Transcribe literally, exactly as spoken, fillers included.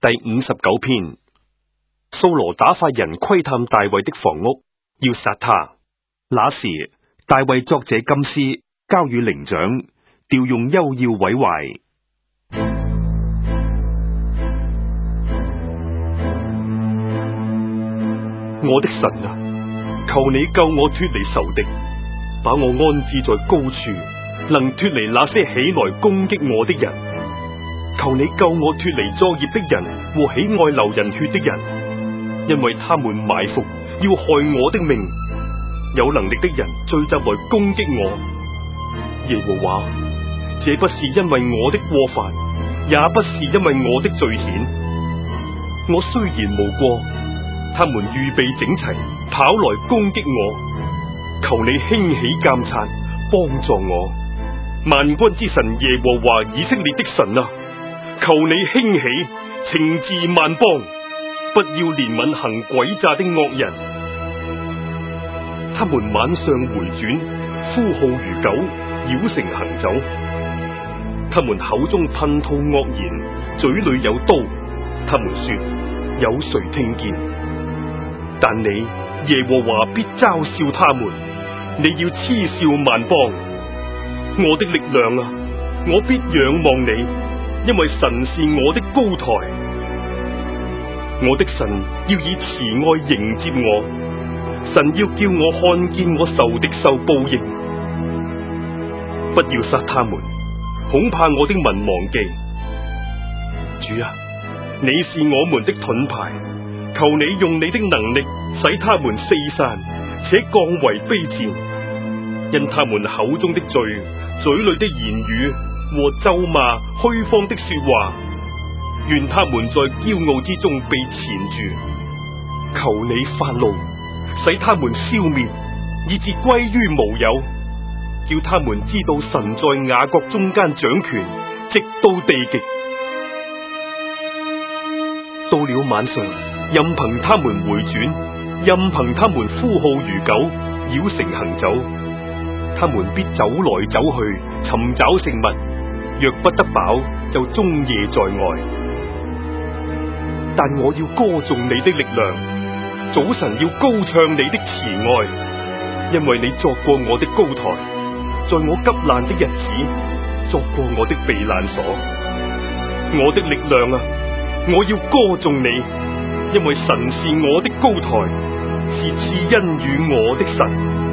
第五十九篇。掃羅打發人窺探大衛的房屋，要殺他。那時大衛作這金詩，交與伶長，調用幽要毀壞。我的神啊，求你救我脫離仇敵，把我安置在高處，能脫離那些起來攻擊我的人。求你救我脫離作孽的人和喜愛流人血的人，因為他們埋伏要害我的命。有能力的人聚集來攻擊我。耶和華，這不是因為我的過犯，也不是因為我的罪愆。我雖然無過，他們預備整齊，跑來攻擊我。求你興起監察，幫助我。萬軍之神耶和華以色列的神啊，求你興起，懲治萬邦，不要憐憫行詭詐的惡人。他們晚上回轉，呼號如狗，繞城行走。他們口中噴吐惡言，嘴裏有刀。他們說：有誰聽見？但你耶和華必嘲笑他們，你要嗤笑萬邦。我的力量啊，我必仰望你，因為神是我的高台。我的神要以慈愛迎接我，神要叫我看見我仇敵受報應。不要殺他們，恐怕我的民忘記。主啊，你是我們的盾牌，求你用你的能力使他們四散，且降為卑賤。因他們口中的罪，嘴裏的言語和咒罵虛謊的說話，願他們在驕傲之中被纏住。求你發怒，使他們消滅，以致歸於無有。叫他們知道神在雅各中間掌權，直到地極。到了晚上，任憑他們回轉，任憑他們呼號如狗，繞城行走。他們必走來走去，尋找食物，若不得飽，就終夜在外。但我要歌頌你的力量，早晨要高唱你的慈愛，因為你作過我的高台，在我急難的日子，作過我的避難所。我的力量啊，我要歌頌你，因為神是我的高台，是賜恩與我的神。